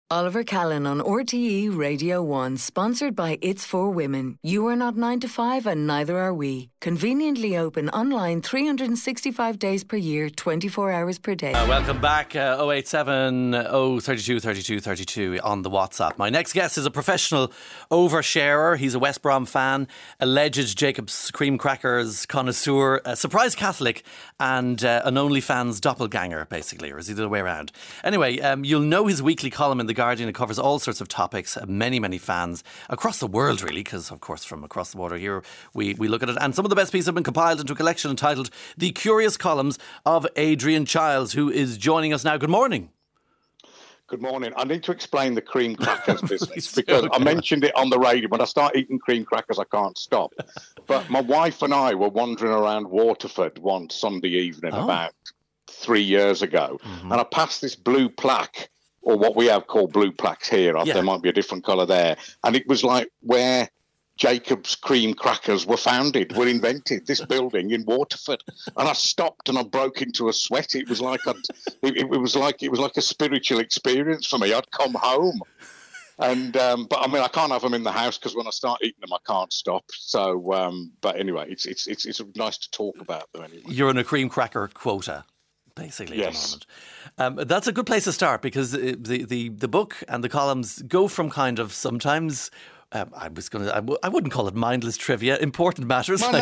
Oliver Callan on RTE Radio 1, sponsored by It's For Women. You are not 9 to 5 and neither are we. Conveniently open online 365 days per year, 24 hours per day. Welcome back, 087 032 32 32 on the WhatsApp. My next guest is a professional oversharer. He's a West Brom fan, alleged Jacob's Cream Crackers connoisseur, a surprise Catholic and an OnlyFans doppelganger, basically, or is he the other way around? Anyway, you'll know his weekly column in The Guardian. It covers all sorts of topics. Many fans across the world, really, because, of course, from across the water here, we look at it. And some of the best pieces have been compiled into a collection entitled The Curious Columns of Adrian Childs, who is joining us now. Good morning. Good morning. I need to explain the cream crackers business because I mentioned it on the radio. When I start eating cream crackers, I can't stop. But my wife and I were wandering around Waterford one Sunday evening about 3 years ago, and I passed this blue plaque, or what we have called blue plaques here. There might be a different colour there. And it was like where Jacob's Cream Crackers were invented, this building in Waterford. And I stopped and I broke into a sweat. It was like it was like a spiritual experience for me. I'd come home. And but I mean, I can't have them in the house because when I start eating them, I can't stop. So, but anyway, it's nice to talk about them anyway. You're on a cream cracker quota, basically, at the moment. That's a good place to start because the book and the columns go from kind of sometimes. I wouldn't call it mindless trivia. Important matters. I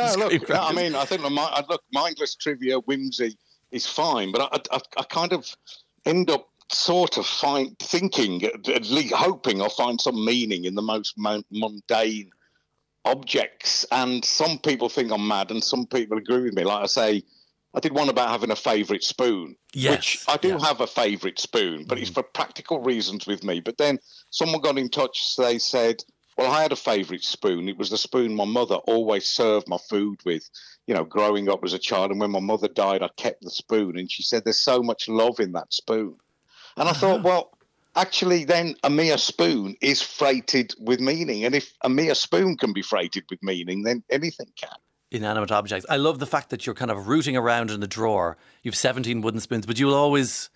mean, I think mindless trivia, whimsy is fine, but I kind of end up sort of thinking, at least hoping I'll find some meaning in the most mundane objects. And some people think I'm mad, and some people agree with me. Like I say, I did one about having a favourite spoon, which I do have a favourite spoon, but it's for practical reasons with me. But then someone got in touch, they said, well, I had a favourite spoon. It was the spoon my mother always served my food with, growing up as a child. And when my mother died, I kept the spoon. And she said, there's so much love in that spoon. And I thought, well, actually, then a mere spoon is freighted with meaning. And if a mere spoon can be freighted with meaning, then anything can. Inanimate objects. I love the fact that you're kind of rooting around in the drawer. You've 17 wooden spoons, but you'll always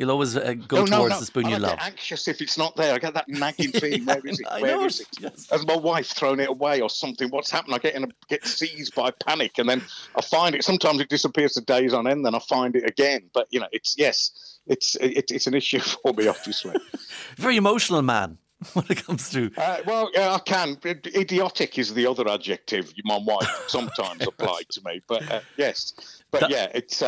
go towards the spoon you love. I get anxious if it's not there. I get that nagging feeling. Where is it? Where is it? Yes. Has my wife thrown it away or something? What's happened? I get seized by panic, and then I find it. Sometimes it disappears for days on end. Then I find it again. But it's an issue for me, obviously. Very emotional man. When it comes to I can. Idiotic is the other adjective my wife sometimes applied to me. But yes, but it's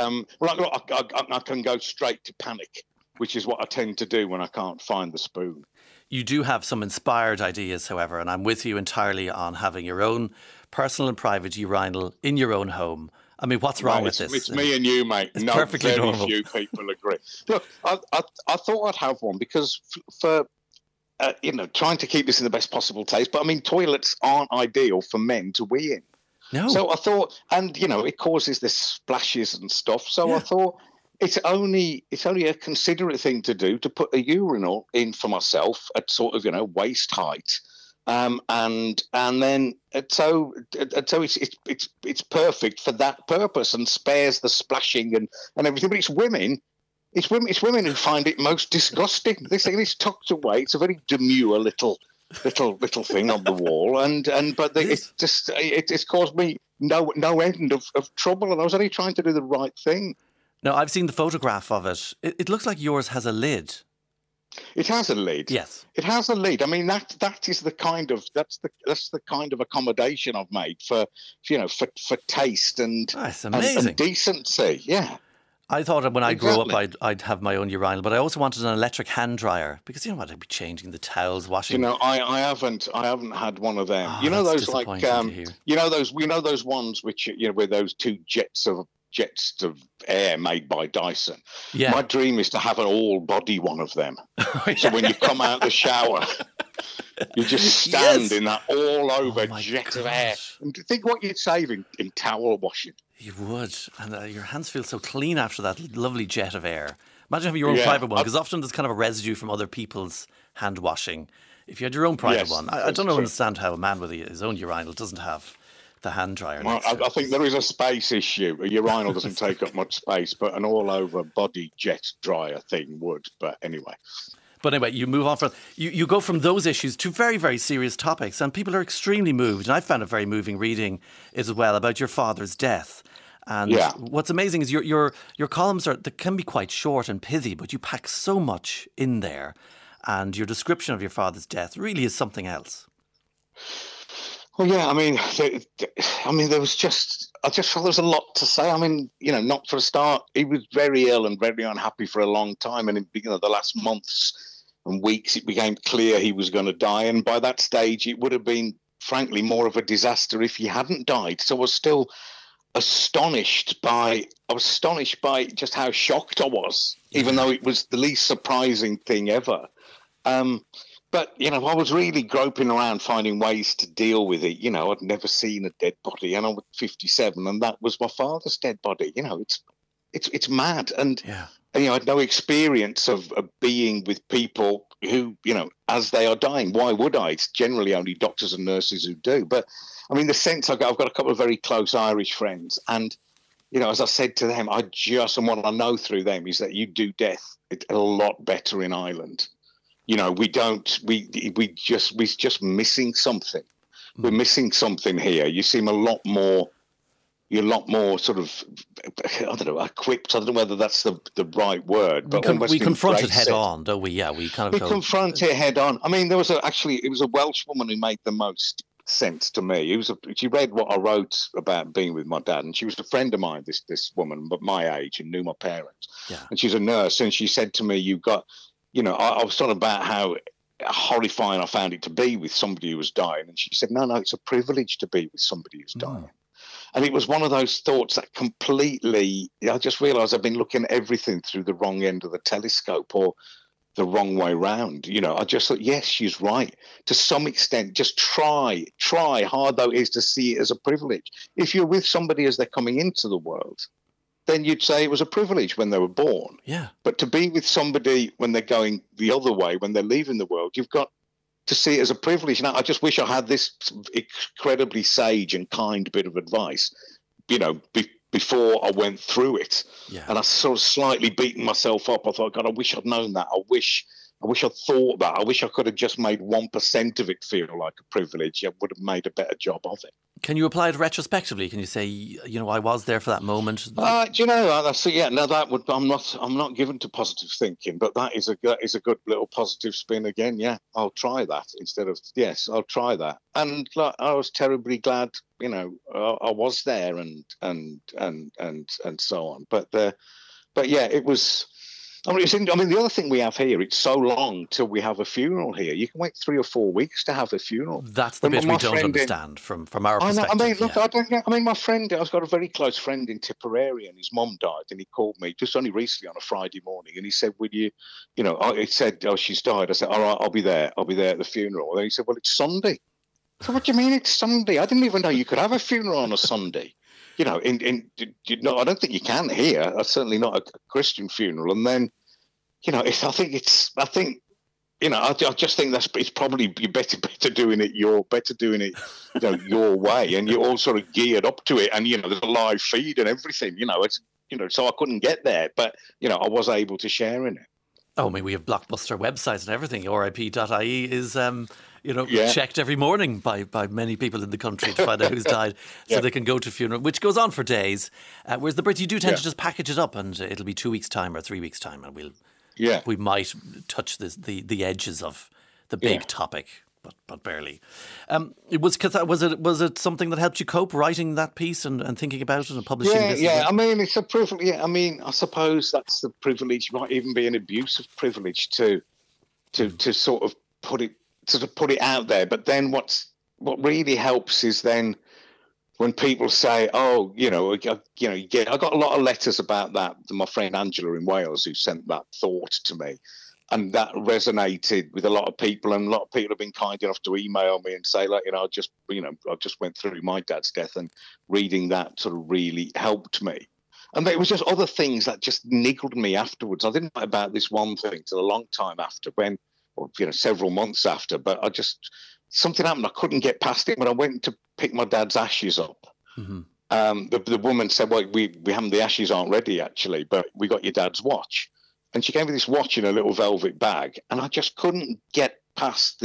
I can go straight to panic, which is what I tend to do when I can't find the spoon. You do have some inspired ideas, however, and I'm with you entirely on having your own personal and private urinal in your own home. I mean, what's wrong with this? It's me and you, mate. It's perfectly normal. Few people agree. Look, I thought I'd have one because for. Trying to keep this in the best possible taste. But I mean, toilets aren't ideal for men to wee in. No. So I thought, and it causes this splashes and stuff. So I thought it's only a considerate thing to do to put a urinal in for myself at sort of waist height, and then so it's perfect for that purpose and spares the splashing and everything. But it's women. It's women who find it most disgusting. This thing is tucked away. It's a very demure little thing on the wall, it's caused me no end of trouble. And I was only trying to do the right thing. No, I've seen the photograph of it. It looks like yours has a lid. It has a lid. Yes, it has a lid. I mean that is the kind of accommodation I've made for taste and decency. Yeah. I thought when I grew up I'd have my own urinal, but I also wanted an electric hand dryer because I'd be changing the towels, washing. I haven't had one of them. Those those ones which with those two jets of air made by Dyson. Yeah. My dream is to have an all body one of them. So when you come out the shower, you just stand in that all over jet of air and think what you'd save in towel washing. You would, and your hands feel so clean after that lovely jet of air. Imagine having your own private one, because often there's kind of a residue from other people's hand washing. If you had your own private one, I don't understand how a man with his own urinal doesn't have the hand dryer. Well, I think there is a space issue. A urinal doesn't take up much space, but an all-over body jet dryer thing would. But anyway. But anyway, you move on from you go from those issues to very, very serious topics, and people are extremely moved. And I found it very moving reading as well about your father's death. And what's amazing is your columns they can be quite short and pithy, but you pack so much in there. And your description of your father's death really is something else. Well, yeah, I mean, there was I just felt there was a lot to say. I mean, not for a start, he was very ill and very unhappy for a long time. And in the last months and weeks, it became clear he was going to die. And by that stage, it would have been, frankly, more of a disaster if he hadn't died. So I was still astonished by just how shocked I was, even though it was the least surprising thing ever. But, I was really groping around finding ways to deal with it. I'd never seen a dead body, and I was 57, and that was my father's dead body. It's mad. And, I had no experience of being with people who, as they are dying. Why would I? It's generally only doctors and nurses who do. But, I mean, the sense I've got a couple of very close Irish friends, and, as I said to them, and what I know through them is that you do death a lot better in Ireland. We're just missing something. We're missing something here. You seem you're a lot more sort of, I don't know, equipped. I don't know whether that's the right word. But we confront it head on, don't we? Yeah, we confront it head on. I mean, it was a Welsh woman who made the most sense to me. She read what I wrote about being with my dad, and she was a friend of mine, this woman, but my age, and knew my parents. Yeah. And she's a nurse, and she said to me, I was talking about how horrifying I found it to be with somebody who was dying. And she said, no, it's a privilege to be with somebody who's dying. And it was one of those thoughts that I just realised I've been looking at everything through the wrong end of the telescope, or the wrong way round. I just thought, yes, she's right. To some extent, just try, hard though it is, to see it as a privilege. If you're with somebody as they're coming into the world, then you'd say it was a privilege when they were born. Yeah. But to be with somebody when they're going the other way, when they're leaving the world, you've got to see it as a privilege. Now, I just wish I had this incredibly sage and kind bit of advice, before I went through it. Yeah. And I sort of slightly beaten myself up. I thought, God, I wish I'd known that. I wish I'd thought that. I wish I could have just made 1% of it feel like a privilege. I would have made a better job of it. Can you apply it retrospectively? Can you say, I was there for that moment? I'm not given to positive thinking, but that is a good little positive spin again. Yeah, I'll try that instead of yes, I'll try that. And I was terribly glad, I was there and so on. But yeah, it was. The other thing we have here, it's so long till we have a funeral here. You can wait 3 or 4 weeks to have a funeral. That's the bit we don't understand from our perspective. My friend, I've got a very close friend in Tipperary, and his mum died, and he called me just only recently on a Friday morning, and he said, "Would you, he said, oh, she's died." I said, "All right, I'll be there at the funeral." And then he said, "Well, it's Sunday." I said, "What do you mean it's Sunday? I didn't even know you could have a funeral on a Sunday." I don't think you can here. Certainly not a Christian funeral. And then, I just think it's probably you're better doing it your way, and you're all sort of geared up to it. And there's a live feed and everything. So I couldn't get there, but I was able to share in it. Oh, I mean, we have Blockbuster websites and everything. RIP.ie is checked every morning by many people in the country to find out who's died, so they can go to funeral, which goes on for days. Whereas the Brits, you do tend to just package it up, and it'll be 2 weeks' time or 3 weeks' time, and we might touch the edges of the big topic, but barely. Was it something that helped you cope, writing that piece and thinking about it and publishing this? Yeah. I mean, it's a privilege. Yeah, I mean, I suppose that's the privilege. It might even be an abuse of privilege to sort of put it out there. But then what really helps is then when people say, "Oh, I got a lot of letters about that." My friend Angela in Wales, who sent that thought to me. And that resonated with a lot of people, and a lot of people have been kind enough to email me and say, I just went through my dad's death, and reading that sort of really helped me. And it was just other things that just niggled me afterwards. I didn't write about this one thing till a long time after, several months after. But something happened. I couldn't get past it. When I went to pick my dad's ashes up, the woman said, "Well, the ashes aren't ready actually, but we got your dad's watch." and she gave me this watch in a little velvet bag, and I just couldn't get past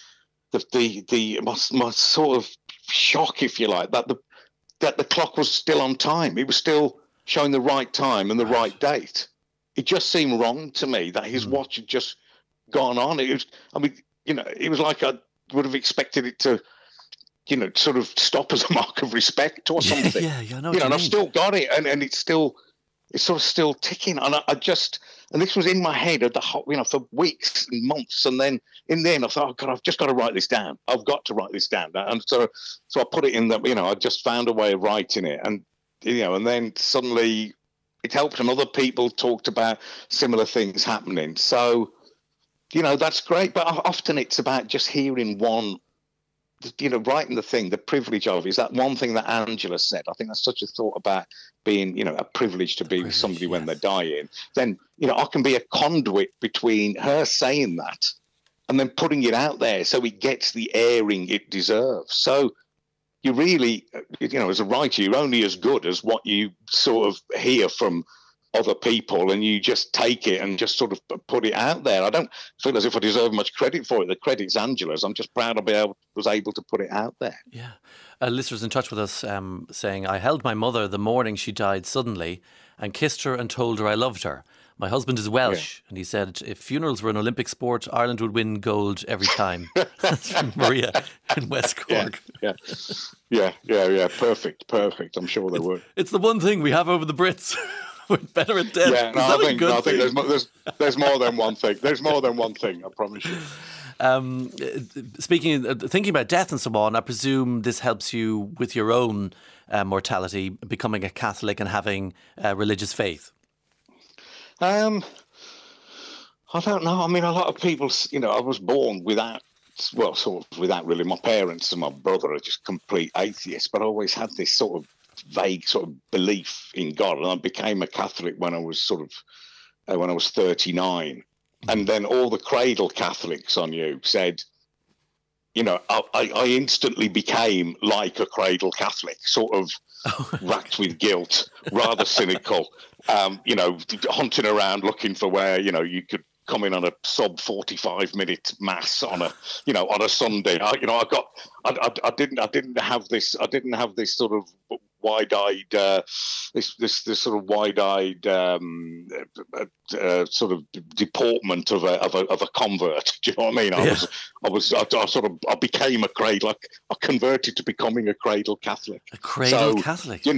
my sort of shock, if you like, that the clock was still on time. It was still showing the right time and the right date. It just seemed wrong to me that his watch had just gone on. It was like I would have expected it to, sort of stop as a mark of respect or something. Yeah, I know. And I've still got it, and it's sort of still ticking. And and this was in my head for weeks and months. And then in the end, I thought, oh God, I've just got to write this down. I've got to write this down. And so I put it in I just found a way of writing it, and then suddenly it helped, and other people talked about similar things happening. So, that's great. But often it's about just hearing one, writing the thing, the privilege of it. Is that one thing that Angela said? I think that's such a thought about being, a privilege to be with somebody when they're dying. Then, I can be a conduit between her saying that and then putting it out there so it gets the airing it deserves. So you really, as a writer, you're only as good as what you sort of hear from other people, and you just take it and just sort of put it out there. I don't feel as if I deserve much credit for it. The credit's Angela's. I'm just proud I was able to put it out there. Yeah. Listeners in touch with us saying, I held my mother the morning she died suddenly and kissed her and told her I loved her. My husband is Welsh, and he said if funerals were an Olympic sport, Ireland would win gold every time. That's from Maria in West Cork. Yeah. Perfect. I'm sure they would. It's the one thing we have over the Brits. We're better at death. Yeah, I think there's more than one thing. There's more than one thing, I promise you. Thinking about death and so on, I presume this helps you with your own mortality, becoming a Catholic and having religious faith. I don't know. I mean, a lot of people, I was born without really. My parents and my brother are just complete atheists, but I always had this sort of vague sort of belief in God, and I became a Catholic when I was when I was 39, and then all the cradle Catholics I knew said, I instantly became like a cradle Catholic, sort of racked with guilt, rather cynical, hunting around looking for where you could come in on a sub 45-minute mass on a Sunday. I didn't have this sort of wide-eyed this sort of wide-eyed sort of deportment of a convert. Do you know what I mean? I became a cradle. I converted to becoming a cradle Catholic. A cradle Catholic. So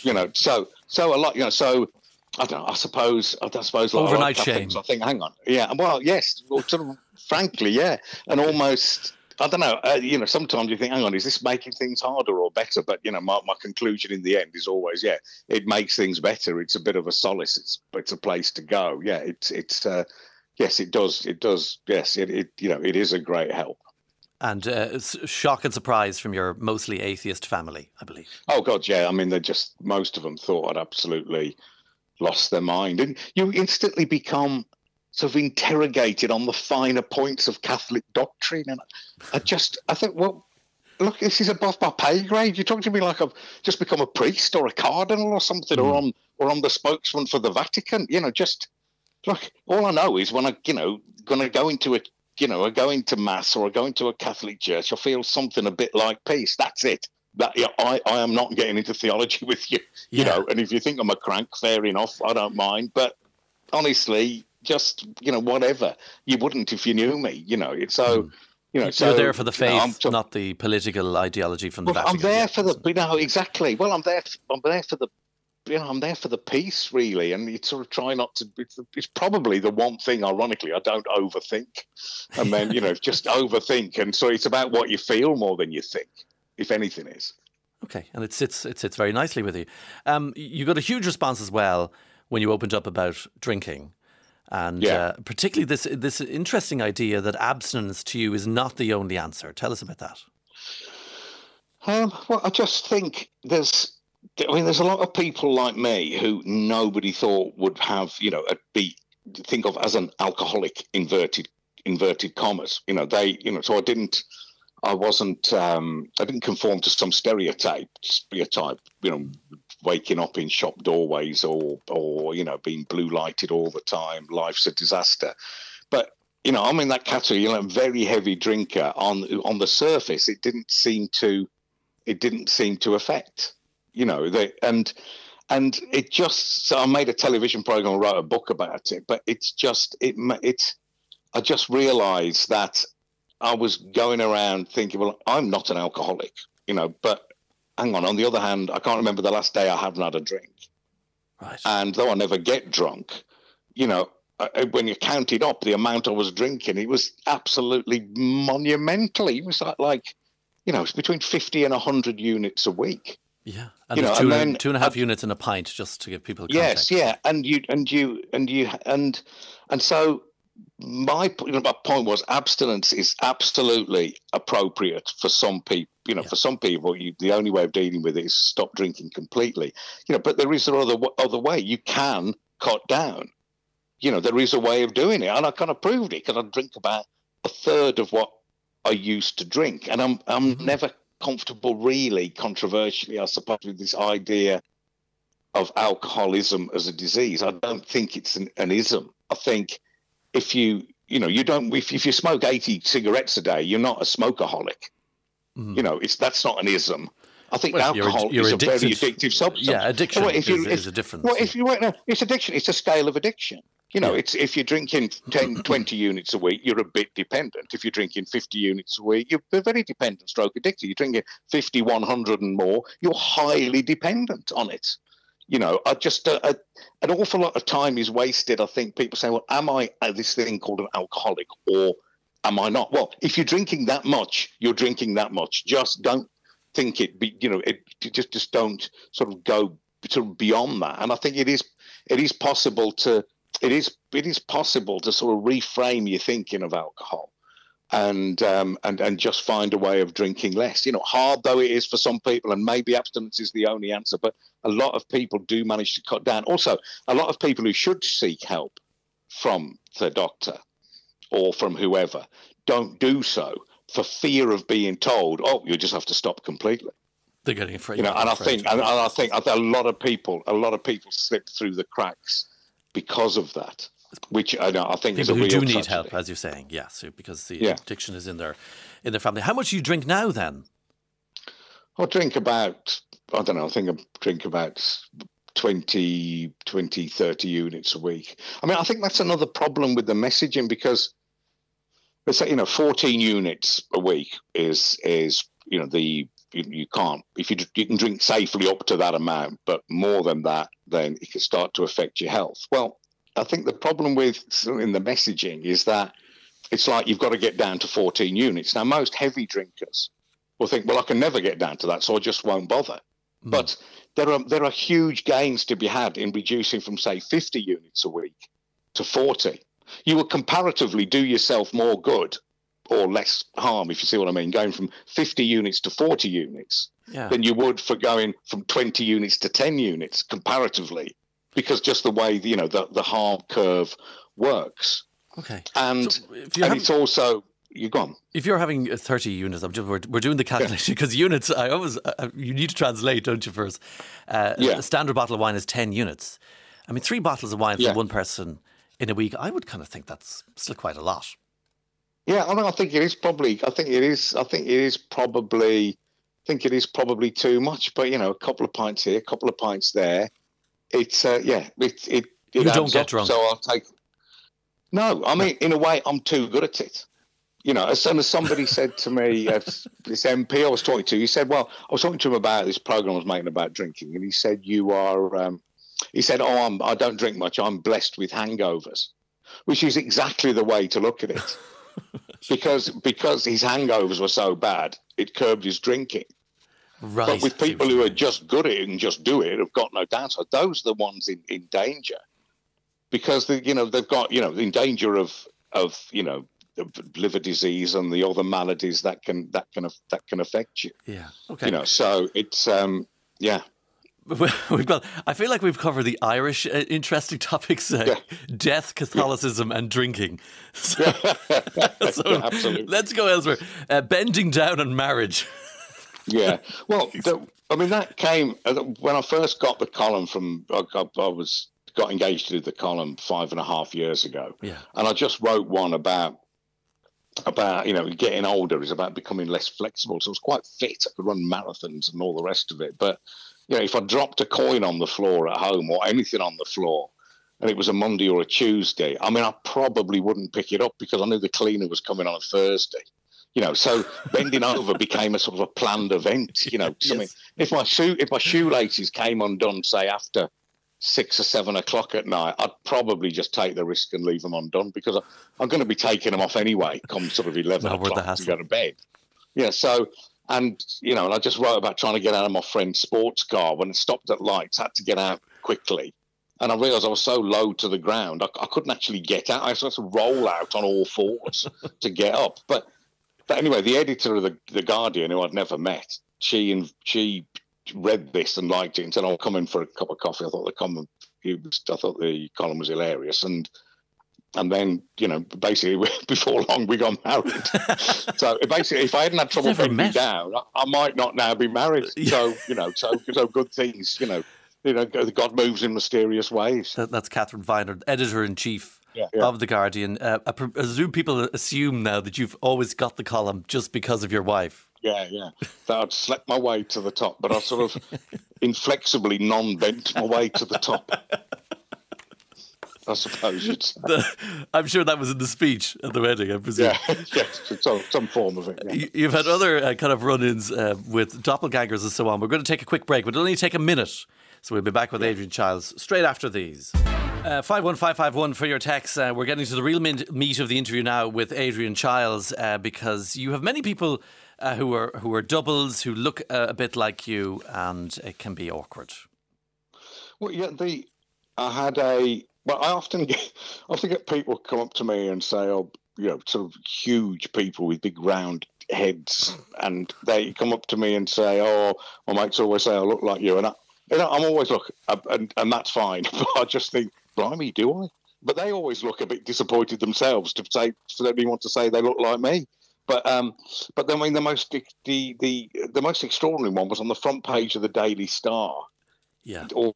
a lot. So I don't know. I suppose overnight shame. I think. Hang on. Yeah. Well, yes. Well, sort of, frankly, yeah. And almost. I don't know. Sometimes you think, hang on, is this making things harder or better? But my conclusion in the end is always, it makes things better. It's a bit of a solace. It's a place to go. Yeah. Yes, it does. It does. Yes. It is a great help. And shock and surprise from your mostly atheist family, I believe. Oh God, yeah. I mean, most of them thought I'd absolutely lost their mind, and you instantly become sort of interrogated on the finer points of Catholic doctrine. And I think, well, look, this is above my pay grade. You're talking to me like I've just become a priest or a cardinal or something, or I'm the spokesman for the Vatican. Just look, all I know is when I, going to go into I go into mass or I go into a Catholic church, I feel something a bit like peace. That's it. That I am not getting into theology with you, and if you think I'm a crank, fair enough. I don't mind. But honestly, just, whatever. You wouldn't if you knew me, It's so, You're there for the faith, not the political ideology from the Vatican. I'm there for the, exactly. Well, I'm there for the, I'm there for the peace, really. And you sort of try not to, it's probably the one thing, ironically, I don't overthink. And then, just overthink. And so it's about what you feel more than you think, if anything is. Okay. And it sits very nicely with you. You got a huge response as well when you opened up about drinking. And particularly this interesting idea that abstinence to you is not the only answer. Tell us about that. Well, I just think there's a lot of people like me who nobody thought would have, think of as an alcoholic, inverted commas. I didn't conform to some stereotype, waking up in shop doorways or being blue lighted all the time. Life's a disaster. But I'm in that category. Very heavy drinker. On the surface, it didn't seem to affect. And it just. So I made a television program, and wrote a book about it. But it's just I just realised that I was going around thinking, well, I'm not an alcoholic, but hang on. On the other hand, I can't remember the last day I haven't had a drink. Right. And though I never get drunk, when you counted up the amount I was drinking, it was absolutely monumental. It was like it's between 50 and 100 units a week. Yeah, and there's 2.5 units in a pint, just to give people context. Yes, yeah, and so my point was abstinence is absolutely appropriate for some people. For some people, the only way of dealing with it is stop drinking completely. But there is other way. You can cut down. There is a way of doing it, and I kind of proved it because I drink about a third of what I used to drink, and I'm never comfortable, really, controversially, I suppose, with this idea of alcoholism as a disease. I don't think it's an ism. I think if you smoke 80 cigarettes a day, you're not a smokeaholic. That's not an ism. I think alcohol is a very addictive substance. Yeah, addiction is a difference. Well, it's addiction. It's a scale of addiction. It's if you're drinking 10, 20 units a week, you're a bit dependent. If you're drinking 50 units a week, you're very dependent, stroke addicted. You're drinking 50, 100 and more, you're highly dependent on it. I just an awful lot of time is wasted. I think people say, well, am I this thing called an alcoholic or am I not? Well, if you're drinking that much, you're drinking that much. Just don't think just don't sort of go sort of beyond that. And I think it is possible to sort of reframe your thinking of alcohol and just find a way of drinking less. Hard though it is for some people, and maybe abstinence is the only answer, but a lot of people do manage to cut down. Also, a lot of people who should seek help from their doctor or from whoever don't do so for fear of being told, "Oh, you just have to stop completely." They're getting afraid. And I think a lot of people slip through the cracks because of that, which I think is a real people who do tragedy. need help, as you're saying, yes, because the addiction is in their family. How much do you drink now, then? I drink about, I think I drink about 20, 30 units a week. I mean, I think that's another problem with the messaging because, let's say, 14 units a week is you can't, if you can drink safely up to that amount, but more than that, then it can start to affect your health. Well, I think the problem in the messaging is that it's like you've got to get down to 14 units. Now, most heavy drinkers will think, well, I can never get down to that, so I just won't bother. But there are huge gains to be had in reducing from, say, 50 units a week to 40. You will comparatively do yourself more good or less harm, if you see what I mean, going from 50 units to 40 units than you would for going from 20 units to 10 units comparatively, because just the way, the harm curve works. Okay. And it's also, you're gone. If you're having 30 units, we're doing the calculation because units, I always, you need to translate, don't you, first? A standard bottle of wine is 10 units. I mean, 3 bottles of wine for one person in a week, I would kind of think that's still quite a lot. Yeah, I think it is probably. I think it is probably too much. But a couple of pints here, a couple of pints there. It's it. You don't get drunk, so I'll take. No, I mean, in a way, I'm too good at it. As soon as somebody said to me, this MP I was talking to, he said, "Well, I was talking to him about this program I was making about drinking, and he said, you are." He said, "Oh, I don't drink much. I'm blessed with hangovers," which is exactly the way to look at it. Because his hangovers were so bad, it curbed his drinking. Right. But with people who are just good at it and just do it, have got no downside, those are the ones in danger. Because they've got in danger of liver disease and the other maladies that can affect you. Yeah. Okay. So it's I feel like we've covered the Irish interesting topics, death, Catholicism and drinking. So absolutely. Let's go elsewhere. Bending down on marriage. Yeah. Well, I mean, that came when I first got the column got engaged to do the column 5.5 years ago. Yeah. And I just wrote one about getting older is about becoming less flexible. So I was quite fit. I could run marathons and all the rest of it. But, if I dropped a coin on the floor at home or anything on the floor, and it was a Monday or a Tuesday, I mean, I probably wouldn't pick it up because I knew the cleaner was coming on a Thursday. So bending over became a sort of a planned event. Something. Yes. If my shoelaces came undone, say after 6 or 7 o'clock at night, I'd probably just take the risk and leave them undone because I'm going to be taking them off anyway. Come sort of 11 o'clock to go to bed. Yeah. So and I just wrote about trying to get out of my friend's sports car when it stopped at lights. Had to get out quickly. And I realised I was so low to the ground, I couldn't actually get out. I had to roll out on all fours to get up. But anyway, the editor of the Guardian, who I'd never met, she read this and liked it and said, "I'll come in for a cup of coffee." I thought the column was hilarious, and then basically before long we got married. So basically, if I hadn't had trouble putting me down, I might not now be married. So so good things. God moves in mysterious ways. That's Catherine Viner, editor-in-chief of The Guardian. I presume people assume now that you've always got the column just because of your wife. Yeah. That I'd slept my way to the top, but I sort of inflexibly non-bent my way to the top. I suppose you'd say. I'm sure that was in the speech at the wedding, I presume. Yeah, some form of it. Yeah. You've had other kind of run-ins with doppelgangers and so on. We're going to take a quick break, but it'll only take a minute. So we'll be back with Adrian Chiles straight after these. 51551 for your text. We're getting to the real meat of the interview now with Adrian Chiles because you have many people who are doubles who look a bit like you, and it can be awkward. Well, yeah, I often get people come up to me and say, "Oh, sort of huge people with big round heads," and they come up to me and say, "Oh, my mates always say I look like you," and I'm always and that's fine. But I just think, blimey, do I? But they always look a bit disappointed themselves to only want to say they look like me. But then, I mean, the most extraordinary one was on the front page of the Daily Star. Yeah. Or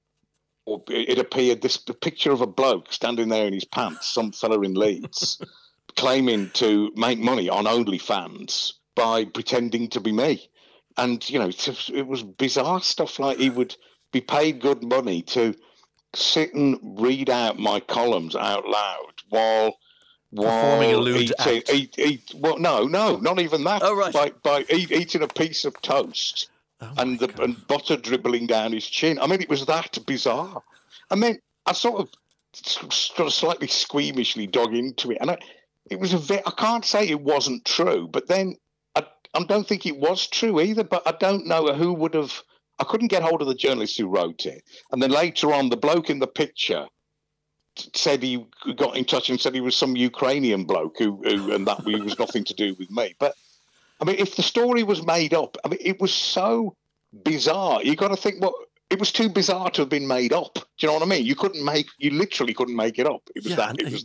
it appeared the picture of a bloke standing there in his pants, some fella in Leeds, claiming to make money on OnlyFans by pretending to be me. And, it was bizarre stuff like he would be paid good money to sit and read out my columns out loud while performing a lewd act. Well, no, not even that. Oh, right. By eating a piece of toast and butter dribbling down his chin. I mean, it was that bizarre. And then I sort of slightly squeamishly dug into it. And I can't say it wasn't true, but then I don't think it was true either, but I don't know who would have. I couldn't get hold of the journalist who wrote it. And then later on, the bloke in the picture said he got in touch and said he was some Ukrainian bloke and that was nothing to do with me. But I mean, if the story was made up, I mean, it was so bizarre. You got to think, well, it was too bizarre to have been made up. Do you know what I mean? You literally couldn't make it up. It was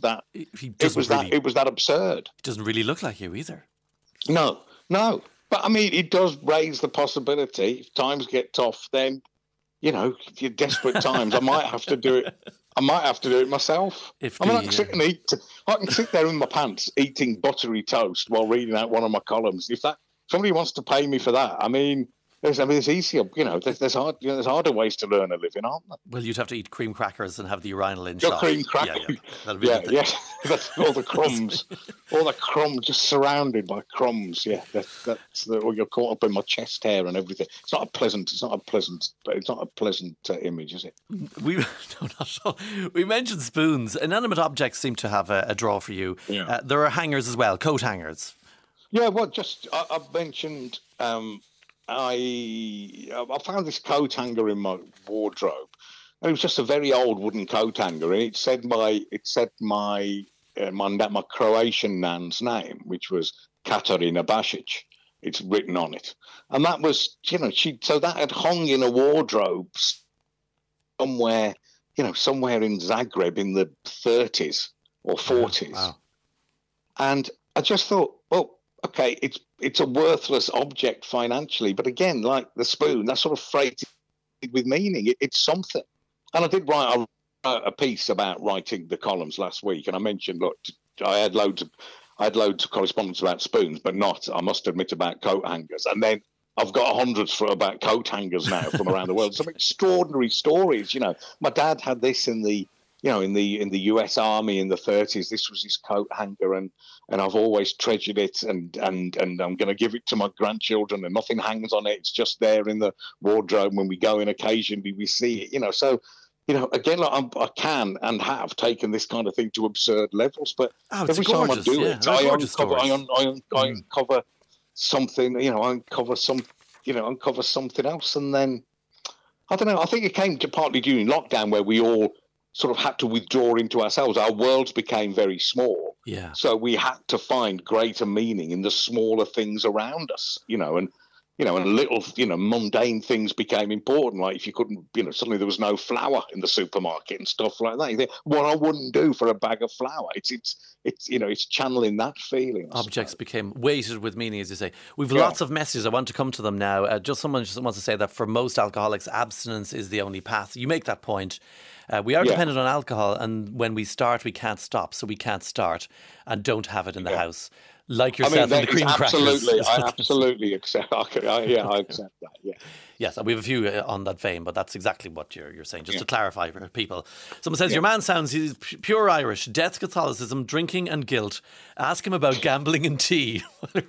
that absurd. It doesn't really look like you either. No, but I mean, it does raise the possibility. If times get tough, then, if you're desperate times, I might have to do it myself. I can sit there in my pants eating buttery toast while reading out one of my columns. If somebody wants to pay me for that, I mean, it's easier. There's harder ways to earn a living, aren't there? Well, you'd have to eat cream crackers and have the urinal in shot. Cream crackers. Yeah. That's all the crumbs, just surrounded by crumbs. Yeah, you're caught up in my chest hair and everything. It's not a pleasant image, is it? No, not at all. We mentioned spoons. Inanimate objects seem to have a draw for you. Yeah. There are hangers as well, coat hangers. Yeah, well, I've mentioned. I found this coat hanger in my wardrobe, and it was just a very old wooden coat hanger, and it said my Croatian nan's name, which was Katarina Basic. It's written on it, and that was so that had hung in a wardrobe somewhere in Zagreb in the 30s or 40s, wow. And I just thought, well, okay, it's a worthless object financially, but again, like the spoon, that's sort of freighted with meaning. It's something. And I did write a piece about writing the columns last week, and I mentioned, look, I had loads of correspondence about spoons, but not, I must admit, about coat hangers. And then I've got hundreds about coat hangers now from around the world. Some extraordinary stories. My dad had this in the US Army in the 30s. This was his coat hanger, and I've always treasured it, and I'm going to give it to my grandchildren, and nothing hangs on it. It's just there in the wardrobe. When we go in occasionally, we see it, so, again, like I can and have taken this kind of thing to absurd levels, but every time I do it, I uncover something, uncover something else. And then, I don't know, I think it came to partly during lockdown where we all sort of had to withdraw into ourselves. Our worlds became very small. Yeah. So we had to find greater meaning in the smaller things around us, and little, mundane things became important. Like if you couldn't, suddenly there was no flour in the supermarket and stuff like that. You think, what I wouldn't do for a bag of flour. It's channeling that feeling. Objects became weighted with meaning, as you say. We've lots of messages. I want to come to them now. Someone just wants to say that for most alcoholics, abstinence is the only path. You make that point. We are dependent on alcohol, and when we start, we can't stop. So we can't start and don't have it in the house. Like yourself and the cream crackers. I absolutely accept. I accept that. Yeah. Yes, and we have a few on that vein, but that's exactly what you're saying. Just to clarify for people, someone says your man sounds he's pure Irish, death, Catholicism, drinking, and guilt. Ask him about gambling and tea.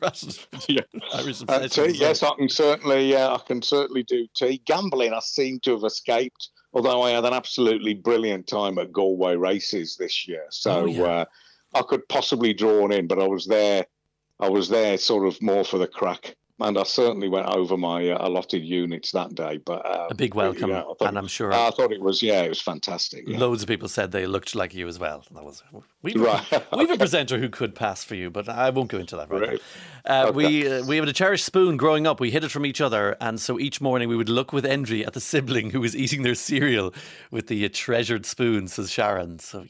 Irish tea, yes, I can certainly do tea. Gambling, I seem to have escaped. Although I had an absolutely brilliant time at Galway races this year, so I could possibly draw in, but I was there sort of more for the crack, and I certainly went over my allotted units that day. But a big welcome, and I'm sure I thought it was fantastic. Yeah. Loads of people said they looked like you as well. We have a presenter who could pass for you, but I won't go into that right now. We had a cherished spoon growing up. We hid it from each other, and so each morning we would look with envy at the sibling who was eating their cereal with the treasured spoon, says Sharon. So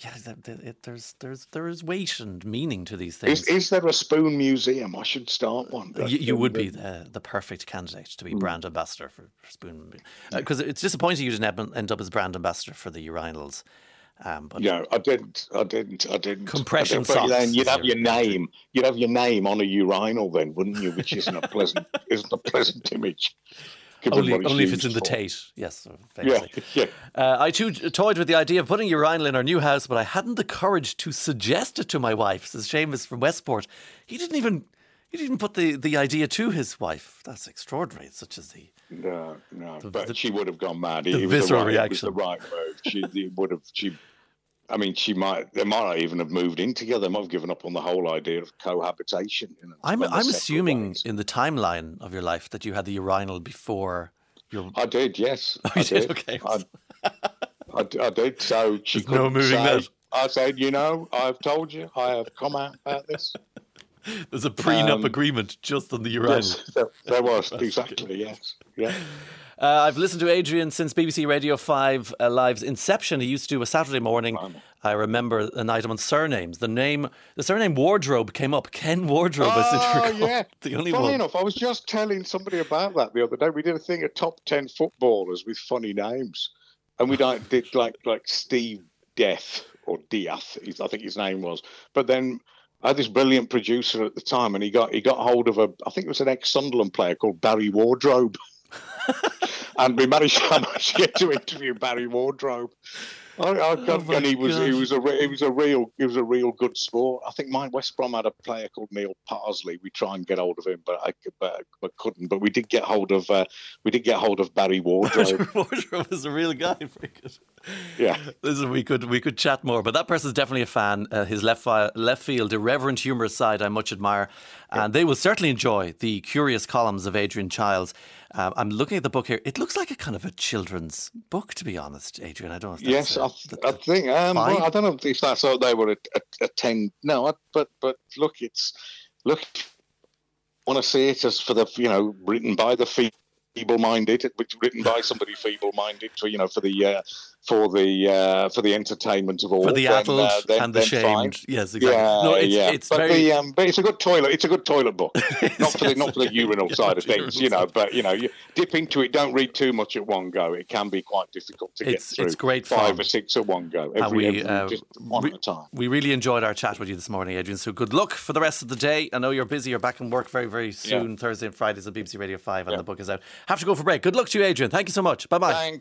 there is weight and meaning to these things. Is there a spoon museum? I should start one. You would be the perfect candidate to be brand ambassador for Spoon, because it's disappointing you didn't end up as brand ambassador for the urinals. But I didn't. Compression socks. Then you'd have your name. You'd have your name on a urinal, then, wouldn't you? Which isn't a pleasant image. Only if it's in the Tate, yes. Famously. Yeah. I too toyed with the idea of putting a urinal in our new house, but I hadn't the courage to suggest it to my wife, says Seamus from Westport. He didn't even put the idea to his wife. That's extraordinary. Such as No, but she would have gone mad. The visceral reaction. It was the right move. They might not even have moved in together. They might have given up on the whole idea of cohabitation. I'm assuming in the timeline of your life that you had the urinal before your... I did, yes. I did. Okay. I did. So she couldn't no moving say, that. I said, I've told you, I have come out about this. There's a prenup agreement just on the urinal. Yes, there was, exactly, yes. Yeah. I've listened to Adrian since BBC Radio 5 Live's inception. He used to do a Saturday morning. I remember an item on surnames. The surname Wardrobe came up. Ken Wardrobe, I seem to recall. Yeah. The only Funny one. enough, I was just telling somebody about that the other day. We did a thing of top 10 footballers with funny names. And we did like Steve Death or Diath, I think his name was. But then I had this brilliant producer at the time, and he got hold of I think it was an ex-Sunderland player called Barry Wardrobe. And we managed to get to interview Barry Wardrobe. And he was a real good sport. I think West Brom had a player called Neil Parsley. We tried and get hold of him, but I couldn't. But we did get hold of Barry Wardrobe. Wardrobe is a real guy. Very good. Yeah. Listen, we could chat more, but that person's definitely a fan. His left field, irreverent, humorous side I much admire, and they will certainly enjoy the curious columns of Adrian Childs. I'm looking at the book here. It looks like a kind of a children's book, to be honest, Adrian. I don't know if that's... Yes, I think. Well, I don't know if that's how they were a 10. No, but look, I want to see it as for the, written by the feeble-minded, which written by somebody feeble-minded, for the for the entertainment of all, for the adult and the shamed. Fine. Yes, exactly. Yeah, no, it's but very. But it's a good toilet. It's a good toilet book. not for the urinal side of things, But you dip into it. Don't read too much at one go. It can be quite difficult to get through. It's great 5 or 6 at one go. Just one at a time. We really enjoyed our chat with you this morning, Adrian. So good luck for the rest of the day. I know you're busy. You're back in work very, very soon. Thursday and Fridays at BBC Radio 5, and the book is out. Have to go for break. Good luck to you, Adrian. Thank you so much. Bye bye.